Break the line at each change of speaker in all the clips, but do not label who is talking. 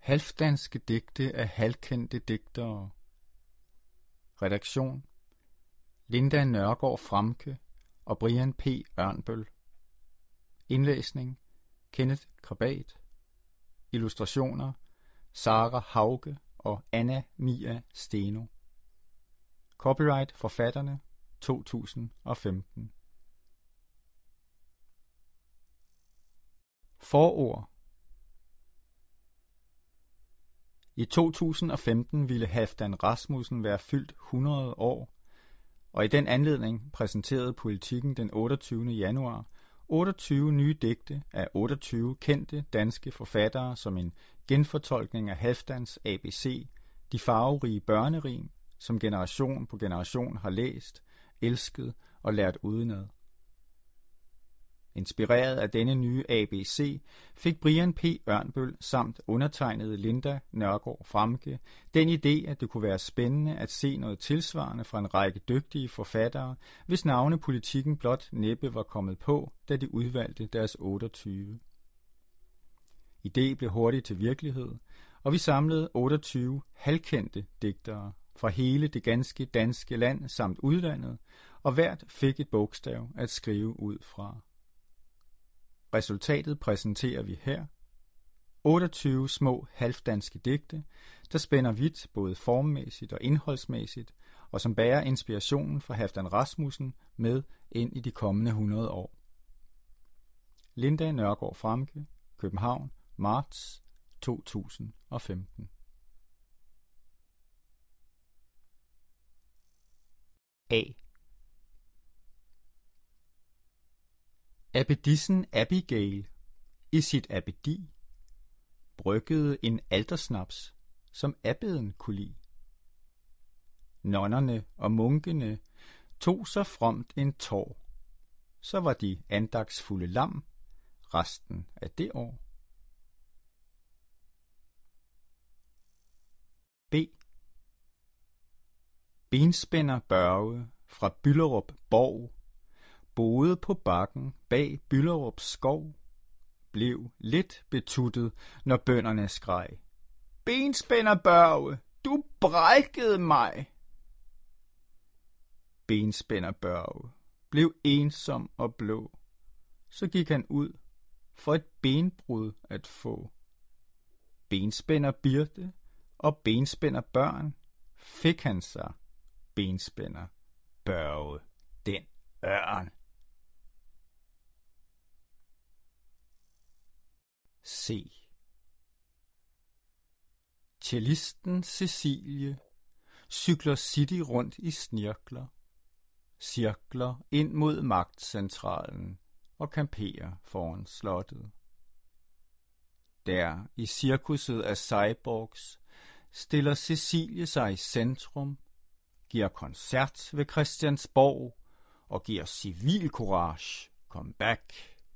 Halvdanske digte af halvkendte digtere. Redaktion: Linda Nørgaard Framke og Brian P. Ørnbøl. Indlæsning: Kenneth Krabat. Illustrationer: Sara Hauge og Anna Mia Steno. Copyright forfatterne 2015. Forord. I 2015 ville Halfdan Rasmussen være fyldt 100 år, og i den anledning præsenterede Politiken den 28. januar 28 nye digte af 28 kendte danske forfattere som en genfortolkning af Halfdans ABC, de farverige børnerim, som generation på generation har læst, elsket og lært udenad. Inspireret af denne nye ABC fik Brian P. Ørnbøl samt undertegnede Linda Nørgaard Framke den idé, at det kunne være spændende at se noget tilsvarende fra en række dygtige forfattere, hvis navne Politiken blot næppe var kommet på, da de udvalgte deres 28. Idé blev hurtigt til virkelighed, og vi samlede 28 halvkendte digtere fra hele det ganske danske land samt udlandet, og hvert fik et bogstav at skrive ud fra. Resultatet præsenterer vi her. 28 små halvdanske digte, der spænder vidt både formmæssigt og indholdsmæssigt, og som bærer inspirationen fra Halfdan Rasmussen med ind i de kommende 100 år. Linda Nørgaard Framke, København, marts 2015. A. Abbedissen Abigail i sit abbedi bryggede en altersnaps, som abbeden kunne lide. Nonnerne og munkene tog så fromt en tår, så var de andagsfulde lam resten af det år. B. Benspænder Børge fra Byllerup Borg boede på bakken bag Byllerups skov, blev lidt betuttet, når bønderne skreg: "Benspænder Børge, du brækkede mig!" Benspænder Børge blev ensom og blå, så gik han ud for et benbrud at få. Benspænder Birte og benspænder børn fik han sig, benspænder Børge, den ørn. C. Cellisten Cecilie cykler City rundt i snirkler, cirkler ind mod magtcentralen og camperer foran slottet. Der i cirkuset af cyborgs stiller Cecilie sig i centrum, giver koncert ved Christiansborg og giver civilcourage comeback.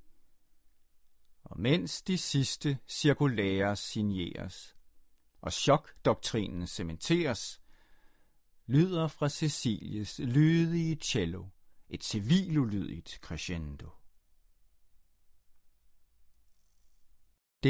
Og mens de sidste cirkulære signeres og chokdoktrinen cementeres, lyder fra Cecilies lydige cello et civilulydigt crescendo. D.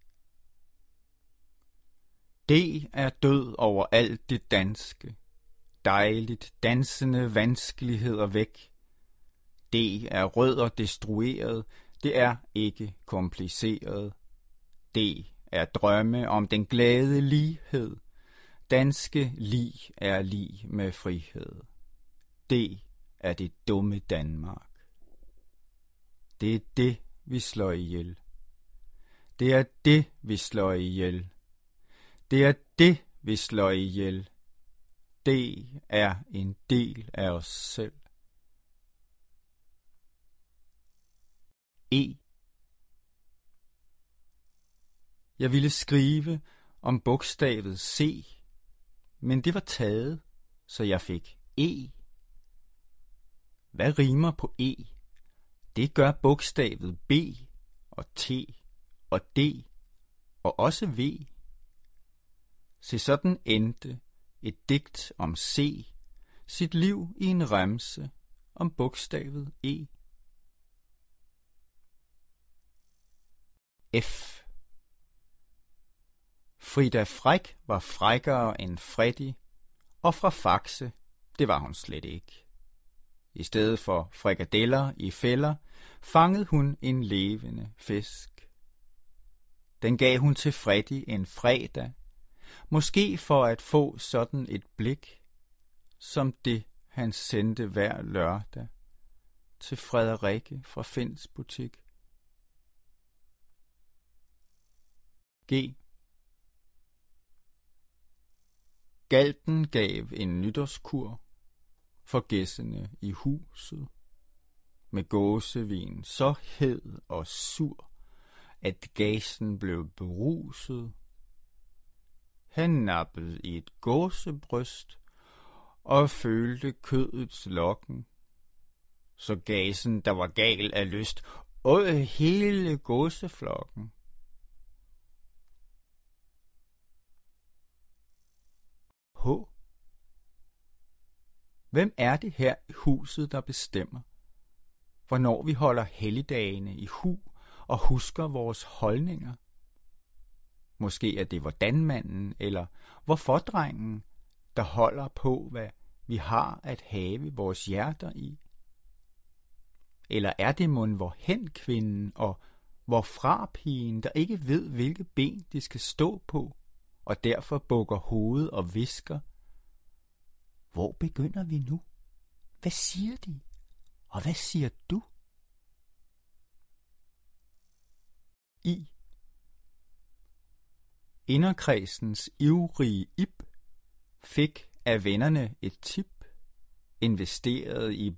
D er død over alt det danske, dejligt dansende vanskeligheder væk. D er rødder destrueret, det er ikke kompliceret. D er drømme om den glade lighed. Danske lig er lig med frihed. D er det dumme Danmark. Det er det, vi slår ihjel. Det er det, vi slår ihjel. Det er det, vi slår ihjel. D er en del af os selv. E. Jeg ville skrive om bogstavet C, men det var taget, så jeg fik E. Hvad rimer på E? Det gør bogstavet B og T og D og også V. Se, sådan endte et digt om C, sit liv i en remse om bogstavet E. F. Frida Fræk var frækkere end Freddy, og fra Faxe, det var hun slet ikke. I stedet for frikadeller i fælder, fangede hun en levende fisk. Den gav hun til Freddy en fredag, måske for at få sådan et blik, som det han sendte hver lørdag til Frederikke fra Finds butik. G. Galten gav en nytårskur for gæsterne i huset, med gåsevin så hed og sur, at gasen blev beruset. Han nappede i et gåsebryst og følte kødets lokken, så gasen, der var gal af lyst, åd hele gåseflokken. H. Hvem er det her i huset, der bestemmer, hvornår vi holder helligdagene i hu og husker vores holdninger? Måske er det hvordan-manden eller hvorfor-drengen, der holder på, hvad vi har at have vores hjerter i? Eller er det mon hvorhen-kvinden og hvorfra-pigen, der ikke ved, hvilke ben de skal stå på, og derfor bukker hovedet og visker: hvor begynder vi nu? Hvad siger de? Og hvad siger du? I. Inderkredsens ivrige Ib fik af vennerne et tip, investeret i